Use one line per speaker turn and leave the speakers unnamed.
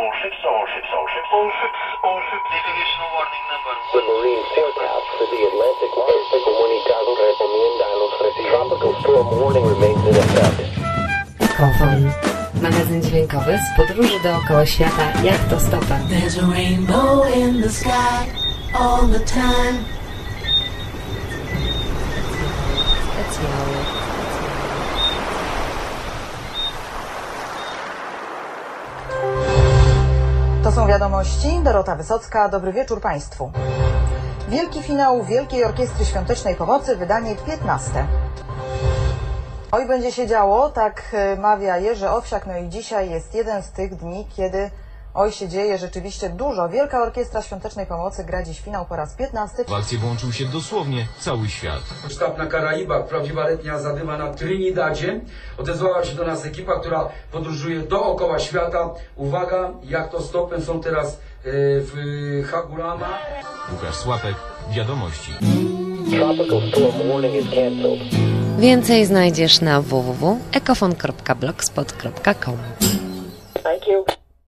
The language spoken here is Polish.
Navigational warning number
The marine forecast for the Atlantic Market comunicado recomienda a los residentes. Tropical storm warning remains in effect.
Ekofon. Magazyn dźwiękowy z podróży dookoła świata jak to stopem.
There's a rainbow in the sky all the time.
Specjały.
To są wiadomości. Dorota Wysocka. Dobry wieczór Państwu. Wielki finał Wielkiej Orkiestry Świątecznej Pomocy, wydanie 15. Oj, będzie się działo, tak mawia Jerzy Owsiak. No i dzisiaj jest jeden z tych dni, kiedy oj się dzieje rzeczywiście dużo. Wielka Orkiestra Świątecznej Pomocy gra dziś finał po raz 15.
W akcję włączył się dosłownie cały świat.
Sztab na Karaibach, prawdziwa letnia zadyma na Trinidadzie. Odezwała się do nas ekipa, która podróżuje dookoła świata. Uwaga, jak to stopem są teraz w Hagurama.
Łukasz Słapek, Wiadomości.
Tropical storm warning is canceled.
Więcej znajdziesz na www.ekofon.blogspot.com.
Thank you.